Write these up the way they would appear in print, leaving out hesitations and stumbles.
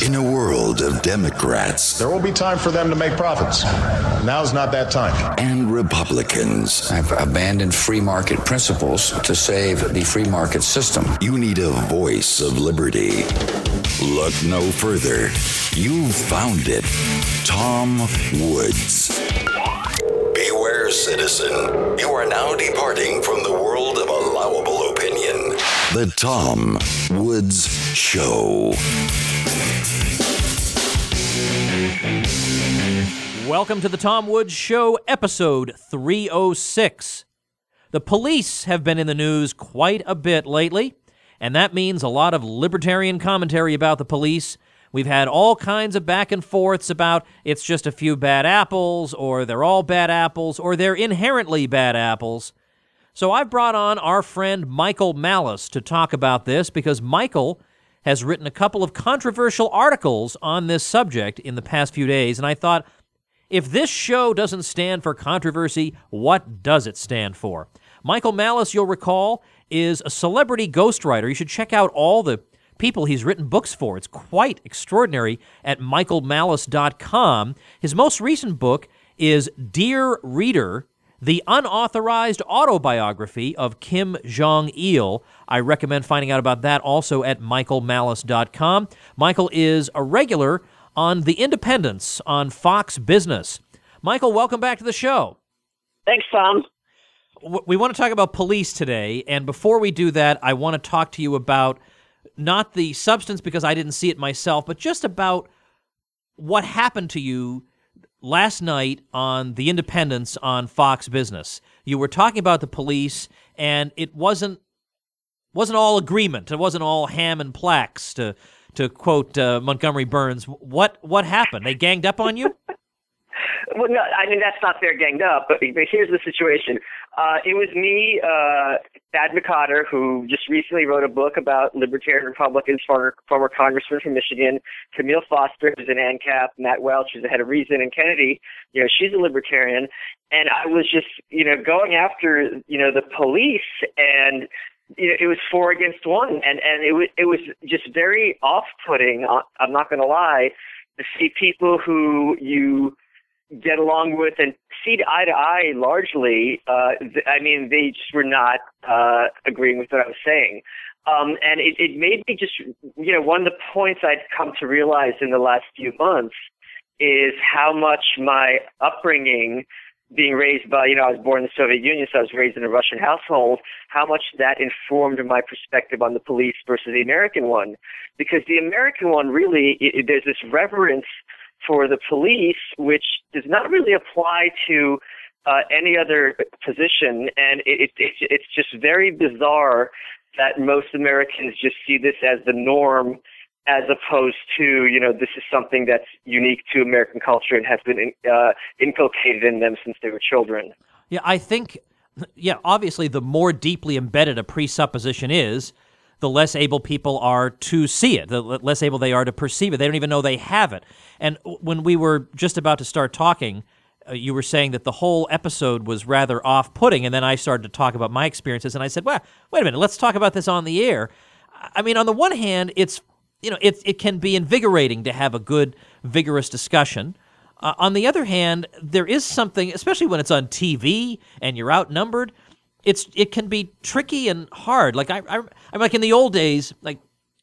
In a world of Democrats. There will be time for them to make profits. Now's not that time. And Republicans. I've abandoned free market principles to save the free market system. You need a voice of liberty. Look no further. You've found it. Tom Woods. Beware, citizen. You are now departing from the world of allowable opinion. The Tom Woods Show. Welcome to the Tom Woods Show, episode 306. The police have been in the news quite a bit lately, and that means a lot of libertarian commentary about the police. We've had all kinds of back and forths about it's just a few bad apples, or they're all bad apples, or they're inherently bad apples. So I've brought on our friend Michael Malice to talk about this because Michael has written a couple of controversial articles on this subject in the past few days, and I thought, if this show doesn't stand for controversy, what does it stand for? Michael Malice, you'll recall, is a celebrity ghostwriter. You should check out all the people he's written books for. It's quite extraordinary at michaelmalice.com. His most recent book is Dear Reader, the unauthorized autobiography of Kim Jong-il. I recommend finding out about that also at michaelmalice.com. Michael is a regular on The Independence on Fox Business. Michael, welcome back to the show. Thanks, Tom. We want to talk about police today, and before we do that, I want to talk to you about not the substance because I didn't see it myself, but just about what happened to you last night on The Independence on Fox Business. You were talking about the police, and it wasn't all agreement. It wasn't all ham and plaques, to quote Montgomery Burns. What happened? They ganged up on you? Well, no, I mean, that's not fair ganged up, but here's the situation. It was me, Thad McCotter, who just recently wrote a book about libertarian Republicans, former congressman from Michigan, Camille Foster, who's an ANCAP, Matt Welch, who's the head of Reason, and Kennedy, she's a libertarian. And I was just, going after, the police, and it was 4 against 1, and it was just very off-putting, I'm not going to lie, to see people who you get along with and see eye to eye largely. They just were not agreeing with what I was saying. And it made me just, one of the points I'd come to realize in the last few months is how much my upbringing, being raised by, I was born in the Soviet Union, so I was raised in a Russian household, how much that informed my perspective on the police versus the American one. Because the American one really, there's this reverence for the police, which does not really apply to any other position. And it's just very bizarre that most Americans just see this as the norm, as opposed to, this is something that's unique to American culture and has been inculcated in them since they were children. Yeah, I think, obviously the more deeply embedded a presupposition is, the less able people are to see it, the less able they are to perceive it. They don't even know they have it. And when we were just about to start talking, you were saying that the whole episode was rather off-putting, and then I started to talk about my experiences, and I said, well, wait a minute, let's talk about this on the air. I mean, on the one hand, it can be invigorating to have a good, vigorous discussion. On the other hand, there is something, especially when it's on TV and you're outnumbered, it can be tricky and hard. Like I'm like in the old days, like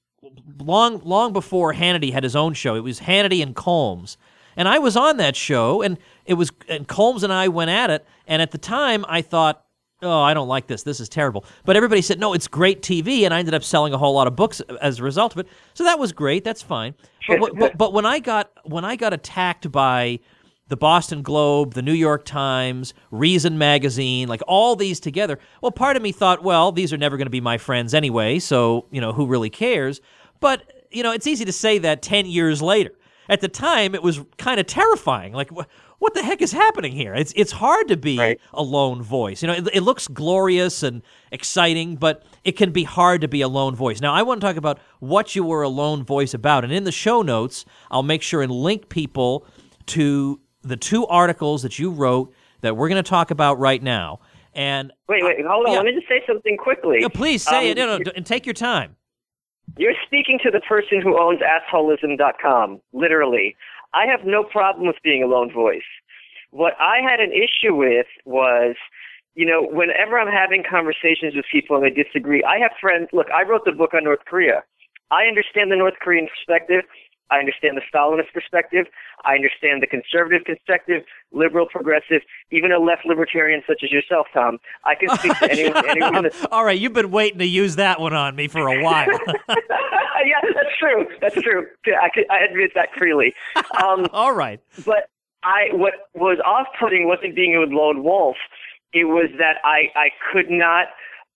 long before Hannity had his own show, it was Hannity and Colmes, and I was on that show, and Colmes and I went at it, and at the time I thought, oh, I don't like this. This is terrible. But everybody said, no, it's great TV, and I ended up selling a whole lot of books as a result of it. So that was great. That's fine. But when I got attacked by the Boston Globe, the New York Times, Reason Magazine, like all these together, well, part of me thought, well, these are never going to be my friends anyway, so, who really cares? But, it's easy to say that 10 years later. At the time, it was kind of terrifying. Like, what the heck is happening here? It's hard to be a lone voice. It looks glorious and exciting, but it can be hard to be a lone voice. Now, I want to talk about what you were a lone voice about. And in the show notes, I'll make sure and link people to the 2 articles that you wrote that we're going to talk about right now. And wait, hold on. Let me just say something quickly. No, please say it. No, and take your time. You're speaking to the person who owns assholism.com, literally. I have no problem with being a lone voice. What I had an issue with was, whenever I'm having conversations with people and they disagree, I have friends. Look, I wrote the book on North Korea. I understand the North Korean perspective. I understand the Stalinist perspective. I understand the conservative perspective, liberal, progressive, even a left libertarian such as yourself, Tom. I can speak to anyone. All right, you've been waiting to use that one on me for a while. Yeah, that's true. That's true. I admit that freely. All right. But what was off-putting wasn't being a lone wolf. It was that I could not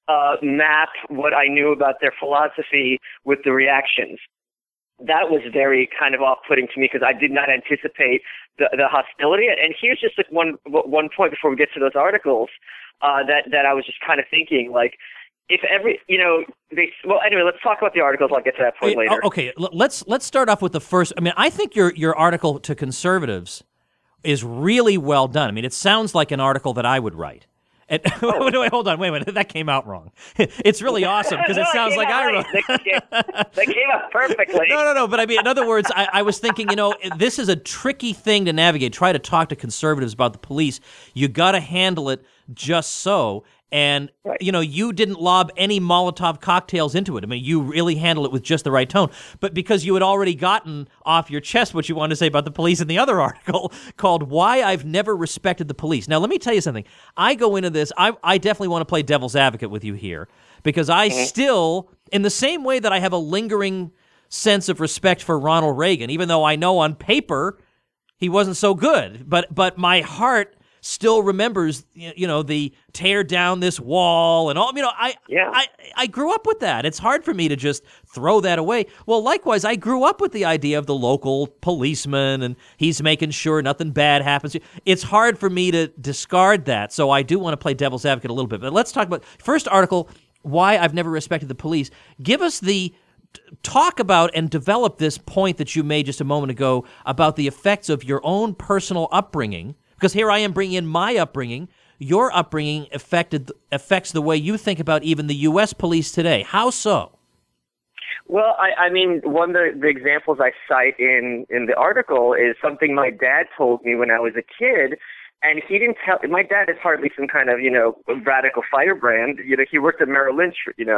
map what I knew about their philosophy with the reactions. That was very kind of off-putting to me because I did not anticipate the hostility. And here's just like one point before we get to those articles that I was just kind of thinking, like, if every, anyway, let's talk about the articles. I'll get to that point later. Okay, let's start off with the first. I mean, I think your article to conservatives is really well done. I mean, it sounds like an article that I would write. And, wait, hold on. Wait a minute. That came out wrong. It's really awesome because it sounds like I wrote it. They came out perfectly. No. But I mean, in other words, I was thinking, this is a tricky thing to navigate. Try to talk to conservatives about the police. You got to handle it just so. And, right. You didn't lob any Molotov cocktails into it. I mean, you really handled it with just the right tone. But because you had already gotten off your chest what you wanted to say about the police in the other article called Why I've Never Respected the Police. Now, let me tell you something. I go into this, I definitely want to play devil's advocate with you here because I still, in the same way that I have a lingering sense of respect for Ronald Reagan, even though I know on paper he wasn't so good, but my heart still remembers, the tear down this wall and all. I grew up with that. It's hard for me to just throw that away. Well, likewise, I grew up with the idea of the local policeman and he's making sure nothing bad happens. It's hard for me to discard that. So I do want to play devil's advocate a little bit. But let's talk about first article, Why I've Never Respected the Police. Give us talk about and develop this point that you made just a moment ago about the effects of your own personal upbringing. Because here I am bringing in my upbringing. Your upbringing affects the way you think about even the U.S. police today. How so? Well, I mean, one of the examples I cite in the article is something my dad told me when I was a kid. And he didn't tell. My dad is hardly some kind of, radical firebrand. He worked at Merrill Lynch,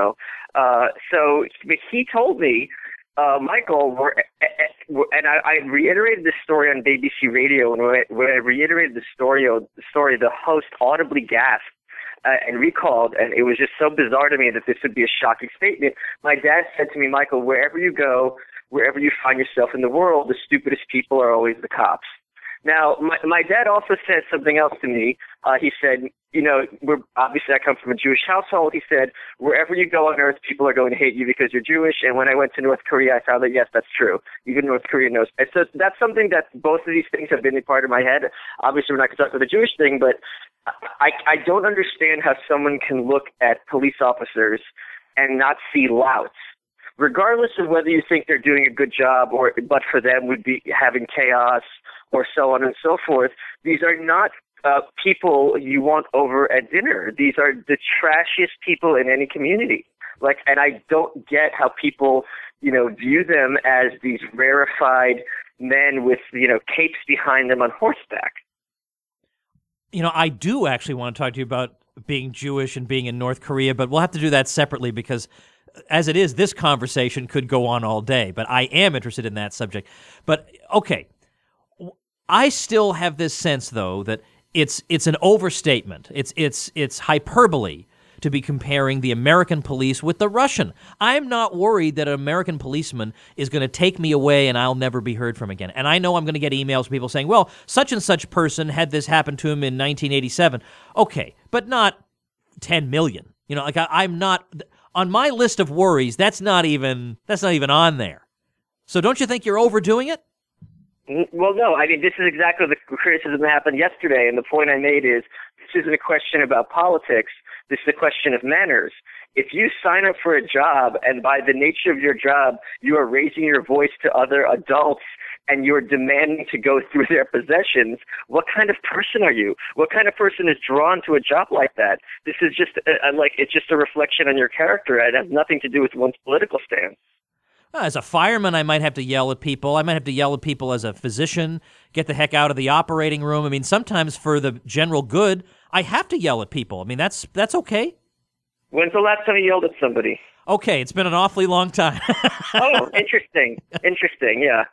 So he told me, Michael, and I reiterated this story on BBC Radio, and when I reiterated the story, the host audibly gasped and recalled, and it was just so bizarre to me that this would be a shocking statement. My dad said to me, Michael, wherever you go, wherever you find yourself in the world, the stupidest people are always the cops. Now, my dad also said something else to me. He said, obviously I come from a Jewish household. He said, wherever you go on earth, people are going to hate you because you're Jewish. And when I went to North Korea, I found that, yes, that's true. Even North Korea knows. And so that's something that both of these things have been a part of my head. Obviously, we're not going to talk about the Jewish thing, but I don't understand how someone can look at police officers and not see louts. Regardless of whether you think they're doing a good job but for them would be having chaos or so on and so forth, these are not people you want over at dinner. These are the trashiest people in any community. And I don't get how people, view them as these rarefied men with, capes behind them on horseback. I do actually want to talk to you about being Jewish and being in North Korea, but we'll have to do that separately because as it is, this conversation could go on all day, but I am interested in that subject. But, okay, I still have this sense, though, that it's an overstatement. It's hyperbole to be comparing the American police with the Russian. I'm not worried that an American policeman is going to take me away and I'll never be heard from again. And I know I'm going to get emails from people saying, well, such and such person had this happen to him in 1987. Okay, but not 10 million. I'm not on my list of worries. That's not even on there. So don't you think you're overdoing it? Well, no. I mean, this is exactly the criticism that happened yesterday, and the point I made is this isn't a question about politics. This is a question of manners. If you sign up for a job, and by the nature of your job, you are raising your voice to other adults, and you're demanding to go through their possessions, what kind of person are you? What kind of person is drawn to a job like that? This is just it's just a reflection on your character. It has nothing to do with one's political stance. As a fireman, I might have to yell at people. I might have to yell at people as a physician, get the heck out of the operating room. I mean, sometimes for the general good, I have to yell at people. I mean, that's okay. When's the last time you yelled at somebody? Okay, it's been an awfully long time. Oh, interesting. Interesting, yeah.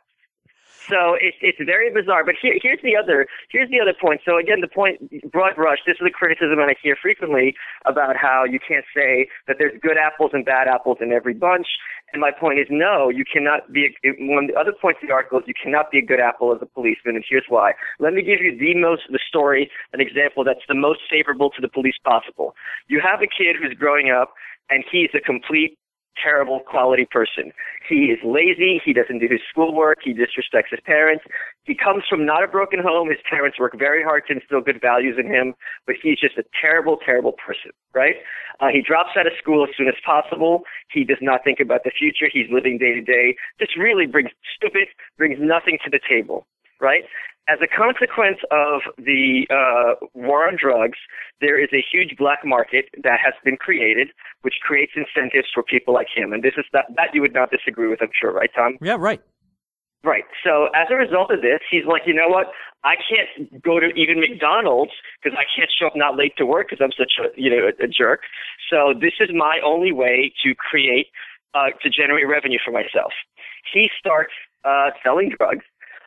So it's very bizarre. But here's the other point. So again, the point, broad brush, this is a criticism that I hear frequently about how you can't say that there's good apples and bad apples in every bunch. And my point is, no, you cannot be. One of the other points of the article is you cannot be a good apple as a policeman, and here's why. Let me give you the story, an example that's the most favorable to the police possible. You have a kid who's growing up, and he's a complete terrible quality person. He is lazy. He doesn't do his schoolwork. He disrespects his parents. He comes from not a broken home. His parents work very hard to instill good values in him, but he's just a terrible, terrible person, right? He drops out of school as soon as possible. He does not think about the future. He's living day to day. Just really brings nothing to the table, right? As a consequence of the war on drugs, there is a huge black market that has been created, which creates incentives for people like him. And this is that you would not disagree with, I'm sure, right, Tom? Yeah, right. Right. So as a result of this, he's like, you know what? I can't go to even McDonald's because I can't show up not late to work because I'm such a jerk. So this is my only way to create, to generate revenue for myself. He starts selling drugs.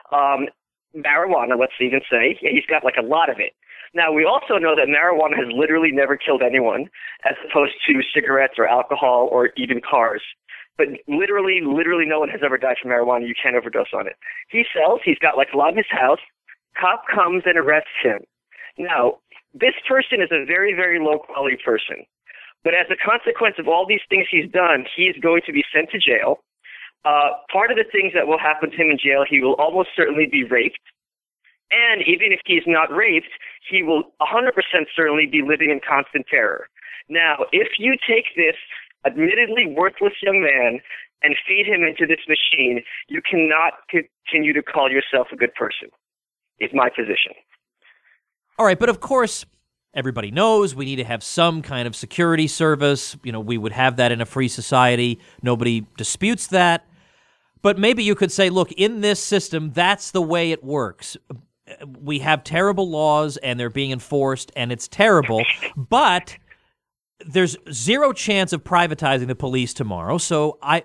Marijuana, let's even say. He's got like a lot of it. Now, we also know that marijuana has literally never killed anyone, as opposed to cigarettes or alcohol or even cars. But literally no one has ever died from marijuana. You can't overdose on it. He sells. He's got like a lot in his house. Cop comes and arrests him. Now, this person is a very, very low-quality person. But as a consequence of all these things he's done, he's going to be sent to jail. Part of the things that will happen to him in jail, he will almost certainly be raped. And even if he's not raped, he will 100% certainly be living in constant terror. Now, if you take this admittedly worthless young man and feed him into this machine, you cannot continue to call yourself a good person, is my position. All right, but of course, everybody knows we need to have some kind of security service. You know, we would have that in a free society. Nobody disputes that. But maybe you could say, look, in this system, that's the way it works. We have terrible laws, and they're being enforced, and it's terrible. But there's zero chance of privatizing the police tomorrow. So I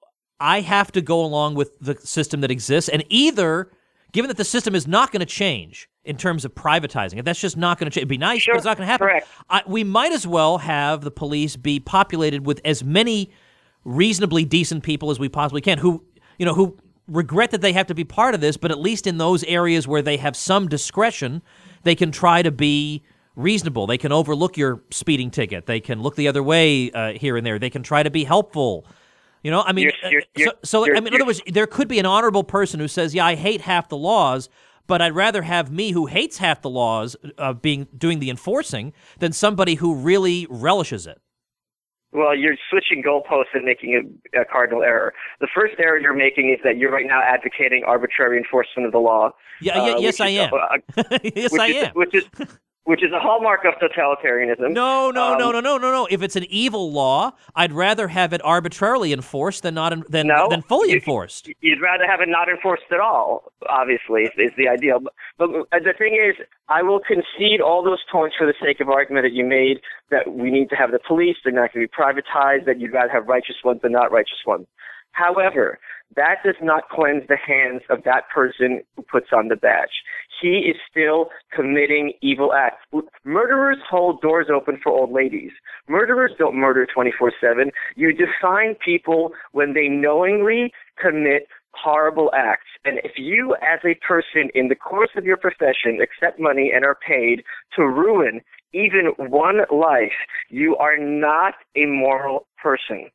have to go along with the system that exists. And either, given that the system is not going to change in terms of privatizing it, that's just not going to change. It'd be nice, sure, but it's not going to happen. Correct. We might as well have the police be populated with as many reasonably decent people as we possibly can who regret that they have to be part of this, but at least in those areas where they have some discretion, they can try to be reasonable. They can overlook your speeding ticket. They can look the other way here and there. They can try to be helpful. You know, I mean, in other words, there could be an honorable person who says, yeah, I hate half the laws, but I'd rather have me who hates half the laws doing the enforcing than somebody who really relishes it. Well, you're switching goalposts and making a cardinal error. The first error you're making is that you're right now advocating arbitrary enforcement of the law. Yes, I am. Yes, I am. Which is a hallmark of totalitarianism. No. If it's an evil law, I'd rather have it arbitrarily enforced than fully enforced. You'd rather have it not enforced at all, obviously, is the ideal. But the thing is, I will concede all those points for the sake of argument that you made, that we need to have the police, they're not going to be privatized, that you'd rather have righteous ones than not righteous ones. However, that does not cleanse the hands of that person who puts on the badge. He is still committing evil acts. Murderers hold doors open for old ladies. Murderers don't murder 24/7. You define people when they knowingly commit horrible acts. And if you, as a person in the course of your profession, accept money and are paid to ruin even one life, you are not a moral person.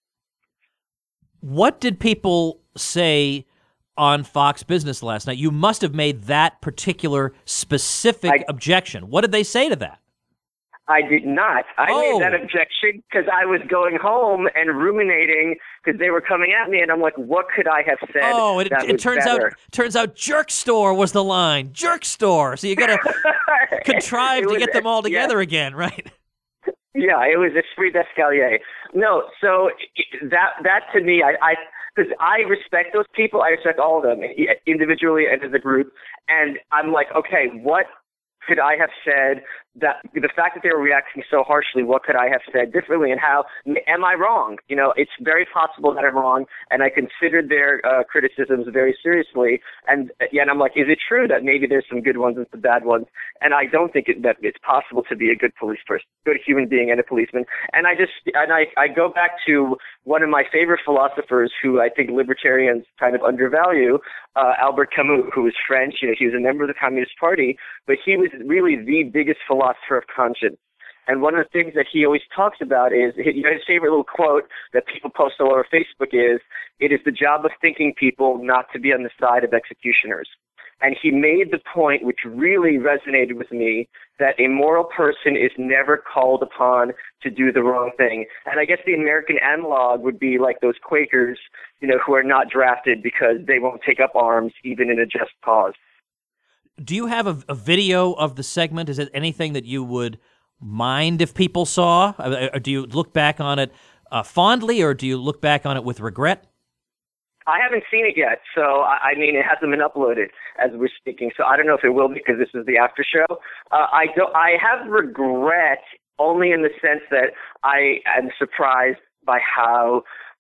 What did people say on Fox Business last night? You must have made that particular specific objection. What did they say to that? I did not. I made that objection because I was going home and ruminating because they were coming at me, and I'm like, what could I have said? Oh, it turns out jerk store was the line. Jerk store. So you got to contrive to get them all together again, right? Yeah, it was Esprit d'Escalier. No, so that to me, because I respect those people. I respect all of them individually and as a group. And I'm like, okay, what could I have said that the fact that they were reacting so harshly, what could I have said differently, and how am I wrong? You know, it's very possible that I'm wrong, and I considered their criticisms very seriously. And I'm like, is it true that maybe there's some good ones and some bad ones? And I don't think that it's possible to be a good police person, good human being, and a policeman. And I go back to one of my favorite philosophers, who I think libertarians kind of undervalue, Albert Camus, who was French. You know, he was a member of the Communist Party, but he was really the biggest philosopher of conscience. And one of the things that he always talks about is, his favorite little quote that people post all over Facebook is, "It is the job of thinking people not to be on the side of executioners." And he made the point, which really resonated with me, that a moral person is never called upon to do the wrong thing. And I guess the American analog would be like those Quakers, you know, who are not drafted because they won't take up arms even in a just cause. Do you have a video of the segment? Is it anything that you would mind if people saw? Or do you look back on it fondly, or do you look back on it with regret? I haven't seen it yet, so I mean, it hasn't been uploaded as we're speaking, so I don't know if it will be because this is the after show. I have regret only in the sense that I am surprised by how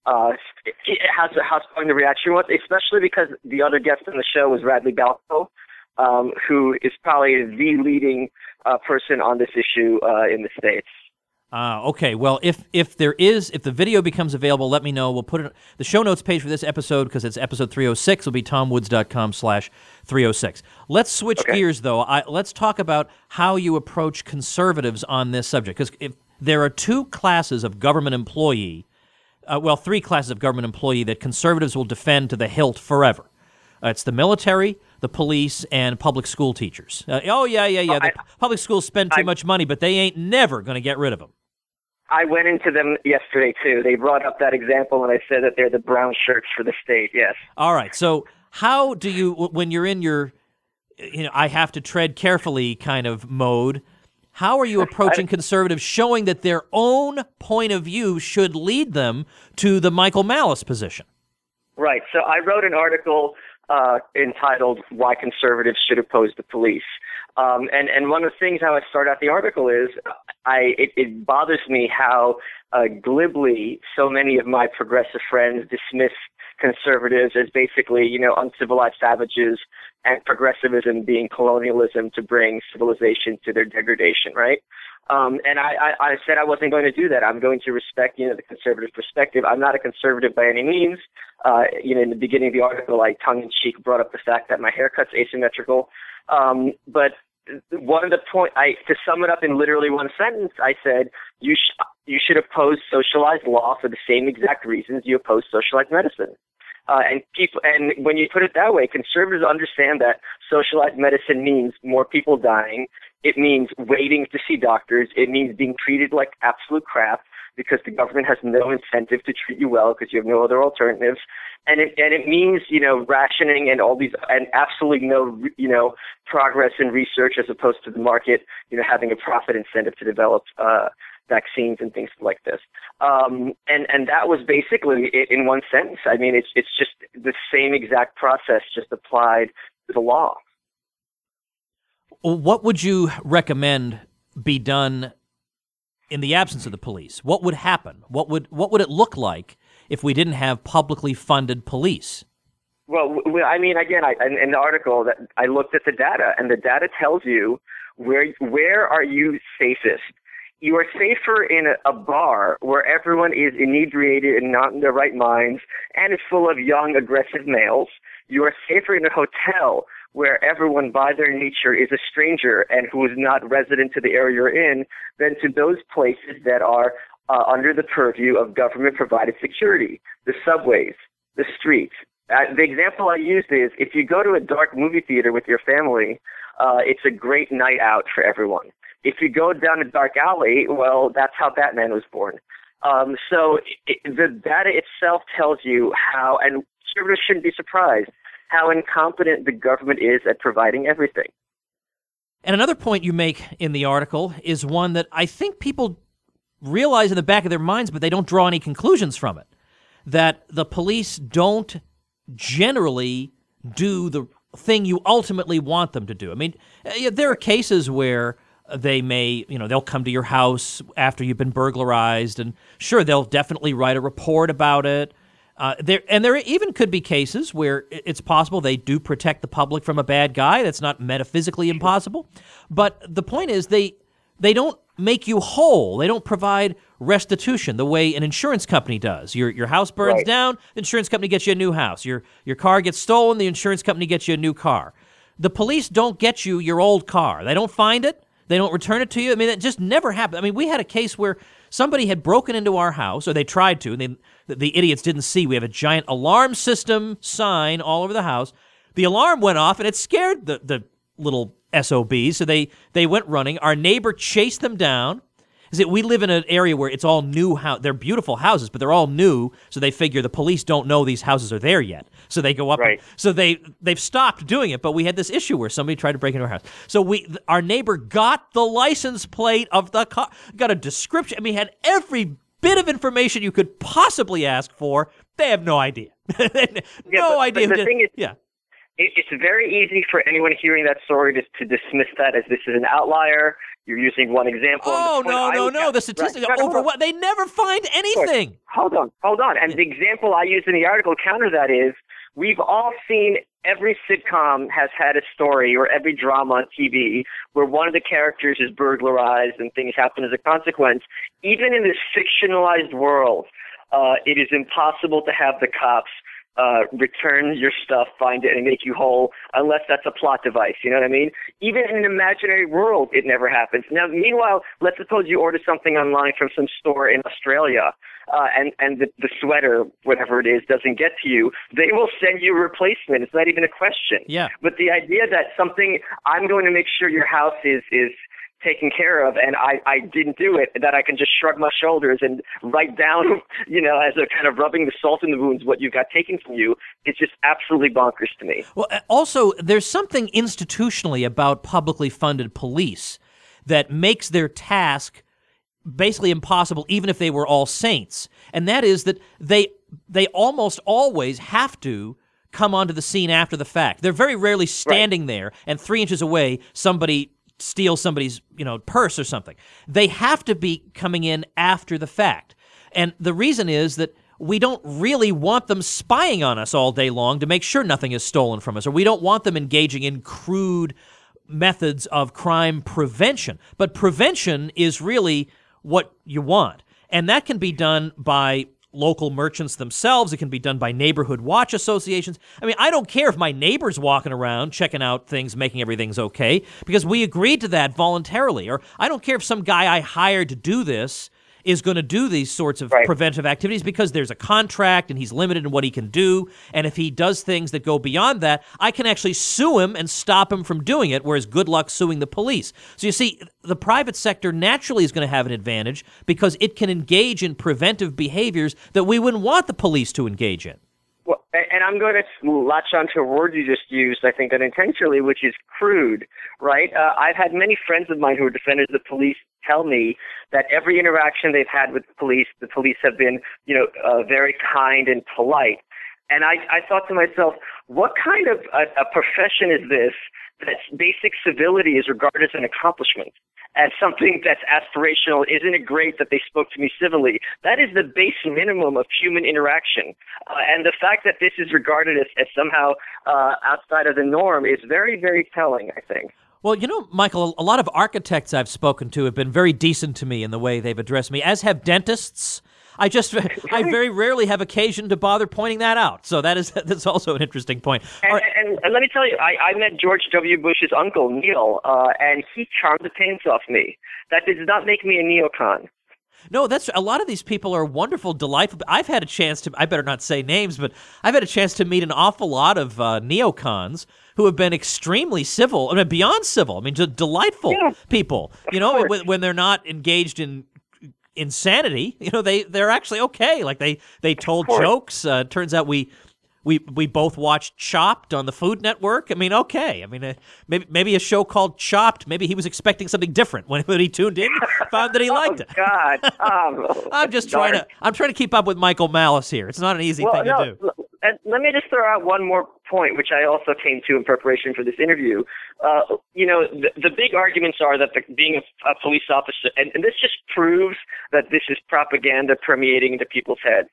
strong the reaction was, especially because the other guest on the show was Radley Balco, who is probably the leading person on this issue in the States. Okay. Well, if the video becomes available, let me know. We'll put it the show notes page for this episode, because it's episode 306. Will be tomwoods.com/306. Let's switch gears, though. Let's talk about how you approach conservatives on this subject, because if there are two classes of government employee, three classes of government employee that conservatives will defend to the hilt forever. It's the military, the police, and public school teachers. The public schools spend too much money, but they ain't never going to get rid of them. I went into them yesterday, too. They brought up that example, and I said that they're the brown shirts for the state, yes. All right. So how do you, when you're in your, I have to tread carefully kind of mode, how are you approaching conservatives, showing that their own point of view should lead them to the Michael Malice position? Right. So I wrote an article entitled "Why Conservatives Should Oppose the Police," and one of the things how I start out the article is it bothers me how glibly so many of my progressive friends dismiss conservatives as basically uncivilized savages, and progressivism being colonialism to bring civilization to their degradation, right? And I said I wasn't going to do that. I'm going to respect, the conservative perspective. I'm not a conservative by any means. In the beginning of the article, I tongue-in-cheek brought up the fact that my haircut's asymmetrical. But one of the to sum it up in literally one sentence, I said you should oppose socialized law for the same exact reasons you oppose socialized medicine. And when you put it that way, conservatives understand that socialized medicine means more people dying. It means waiting to see doctors. It means being treated like absolute crap because the government has no incentive to treat you well because you have no other alternatives. And it means, rationing and all these, and absolutely no, progress in research as opposed to the market, having a profit incentive to develop vaccines and things like this. And that was basically it in one sentence. I mean, it's just the same exact process, just applied to the law. What would you recommend be done in the absence of the police? What would happen? What would it look like if we didn't have publicly funded police? Well, I mean, again, in the article that I looked at the data, and the data tells you where are you safest. You are safer in a bar where everyone is inebriated and not in their right minds and is full of young, aggressive males. You are safer in a hotel where everyone by their nature is a stranger and who is not resident to the area you're in than to those places that are under the purview of government-provided security, the subways, the streets. The example I used is if you go to a dark movie theater with your family, it's a great night out for everyone. If you go down a dark alley, well, that's how Batman was born. So the data itself tells you how, and conservatives shouldn't be surprised, how incompetent the government is at providing everything. And another point you make in the article is one that I think people realize in the back of their minds, but they don't draw any conclusions from it. that the police don't generally do the thing you ultimately want them to do. I mean, there are cases where they may, they'll come to your house after you've been burglarized, and sure, they'll definitely write a report about it. There even could be cases where it's possible they do protect the public from a bad guy. That's not metaphysically impossible. But the point is they don't make you whole. They don't provide restitution the way an insurance company does. Your house burns down, the insurance company gets you a new house. Your car gets stolen, the insurance company gets you a new car. The police don't get you your old car. They don't find it. They don't return it to you. I mean, that just never happened. I mean, we had a case where somebody had broken into our house, or they tried to, and the idiots didn't see. We have a giant alarm system sign all over the house. The alarm went off, and it scared the little SOBs, so they went running. Our neighbor chased them down. We live in an area where it's all new. They're beautiful houses, but they're all new, so they figure the police don't know these houses are there yet. So they go up. Right. So they've stopped doing it, but we had this issue where somebody tried to break into our house. So our neighbor got the license plate of the car, got a description. I mean, had every bit of information you could possibly ask for. They have no idea. No idea. But the thing is, it's very easy for anyone hearing that story to dismiss that as this is an outlier. You're using one example. Oh, no. The statistics are over. They never find anything. Hold on. And the example I use in the article counter that is, we've all seen every sitcom has had a story, or every drama on TV where one of the characters is burglarized and things happen as a consequence. Even in this fictionalized world, it is impossible to have the cops return your stuff, find it, and make you whole, unless that's a plot device. You know what I mean? Even in an imaginary world, it never happens. Now, meanwhile, let's suppose you order something online from some store in Australia, and the sweater, whatever it is, doesn't get to you. They will send you a replacement. It's not even a question. Yeah. But the idea that I'm going to make sure your house is taken care of, and I didn't do it, that I can just shrug my shoulders and write down, as a kind of rubbing the salt in the wounds what you got taken from you, it's just absolutely bonkers to me. Well, also, there's something institutionally about publicly funded police that makes their task basically impossible, even if they were all saints. And that is that they almost always have to come onto the scene after the fact. They're very rarely standing there, and 3 inches away, somebody steal somebody's, purse or something. They have to be coming in after the fact. And the reason is that we don't really want them spying on us all day long to make sure nothing is stolen from us, or we don't want them engaging in crude methods of crime prevention. But prevention is really what you want. And that can be done by local merchants themselves. It can be done by neighborhood watch associations. I mean, I don't care if my neighbor's walking around checking out things, making everything's okay, because we agreed to that voluntarily. Or I don't care if some guy I hired to do this is going to do these sorts of preventive activities because there's a contract and he's limited in what he can do. And if he does things that go beyond that, I can actually sue him and stop him from doing it, whereas good luck suing the police. So you see, the private sector naturally is going to have an advantage because it can engage in preventive behaviors that we wouldn't want the police to engage in. Well, and I'm going to latch onto a word you just used, I think unintentionally, which is crude, right? I've had many friends of mine who are defenders of the police tell me that every interaction they've had with the police have been, very kind and polite. And I thought to myself, what kind of a profession is this that basic civility is regarded as an accomplishment, as something that's aspirational? Isn't it great that they spoke to me civilly? That is the base minimum of human interaction. And the fact that this is regarded as somehow outside of the norm is very, very telling, I think. Well, Michael, a lot of architects I've spoken to have been very decent to me in the way they've addressed me, as have dentists. I very rarely have occasion to bother pointing that out. So that's also an interesting point. And let me tell you, I met George W. Bush's uncle, Neil, and he charmed the pants off me. That does not make me a neocon. No, a lot of these people are wonderful, delightful. I've had a chance to, I better not say names, but I've had a chance to meet an awful lot of neocons who have been extremely civil, I mean, beyond civil. I mean, just delightful people, when they're not engaged in insanity, they're actually okay. Like they told jokes. Turns out we We both watched Chopped on the Food Network. I mean, okay. I mean, maybe a show called Chopped. Maybe he was expecting something different when he tuned in. Found that he liked it. God, I'm just trying to keep up with Michael Malice here. It's not an easy thing to do. And let me just throw out one more point, which I also came to in preparation for this interview. The big arguments are that being a police officer, and this just proves that this is propaganda permeating into people's heads.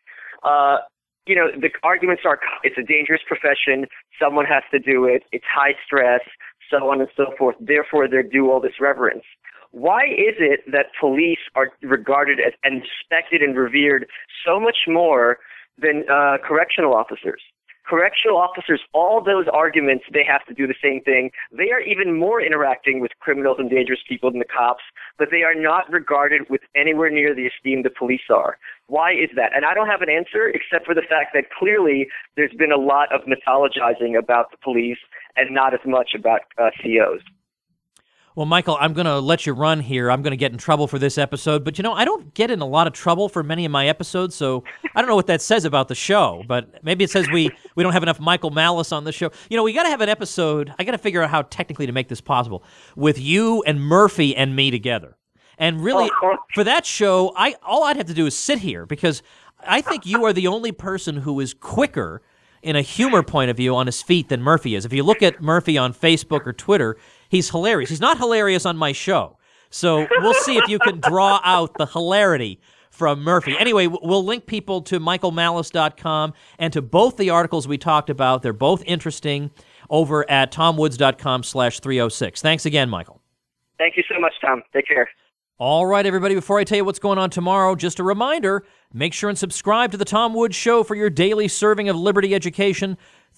The arguments are it's a dangerous profession, someone has to do it, it's high stress, so on and so forth, therefore they're due all this reverence. Why is it that police are regarded as and respected and revered so much more than correctional officers? Correctional officers, all those arguments, they have to do the same thing. They are even more interacting with criminals and dangerous people than the cops, but they are not regarded with anywhere near the esteem the police are. Why is that? And I don't have an answer except for the fact that clearly there's been a lot of mythologizing about the police and not as much about COs. Well, Michael, I'm going to let you run here. I'm going to get in trouble for this episode. But, I don't get in a lot of trouble for many of my episodes, so I don't know what that says about the show. But maybe it says we don't have enough Michael Malice on the show. We got to have an episode. I got to figure out how technically to make this possible with you and Murphy and me together. And really, for that show, all I'd have to do is sit here because I think you are the only person who is quicker in a humor point of view on his feet than Murphy is. If you look at Murphy on Facebook or Twitter, he's hilarious. He's not hilarious on my show. So we'll see if you can draw out the hilarity from Murphy. Anyway, we'll link people to michaelmalice.com and to both the articles we talked about. They're both interesting over at tomwoods.com/306. Thanks again, Michael. Thank you so much, Tom. Take care. All right, everybody, before I tell you what's going on tomorrow, just a reminder, make sure and subscribe to The Tom Woods Show for your daily serving of liberty education.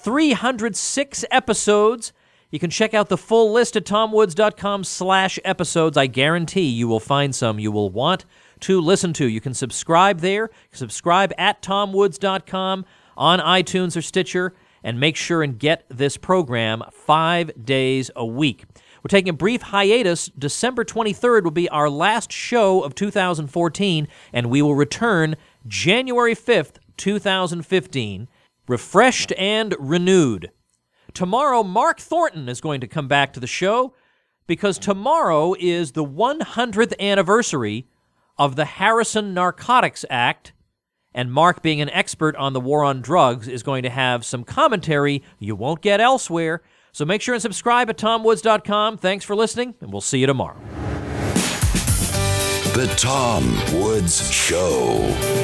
306 episodes. You can check out the full list at tomwoods.com/episodes. I guarantee you will find some you will want to listen to. You can subscribe there. Subscribe at tomwoods.com on iTunes or Stitcher, and make sure and get this program 5 days a week. We're taking a brief hiatus. December 23rd will be our last show of 2014, and we will return January 5th, 2015, refreshed and renewed. Tomorrow, Mark Thornton is going to come back to the show because tomorrow is the 100th anniversary of the Harrison Narcotics Act, and Mark, being an expert on the war on drugs, is going to have some commentary you won't get elsewhere. So make sure and subscribe at tomwoods.com. Thanks for listening, and we'll see you tomorrow. The Tom Woods Show.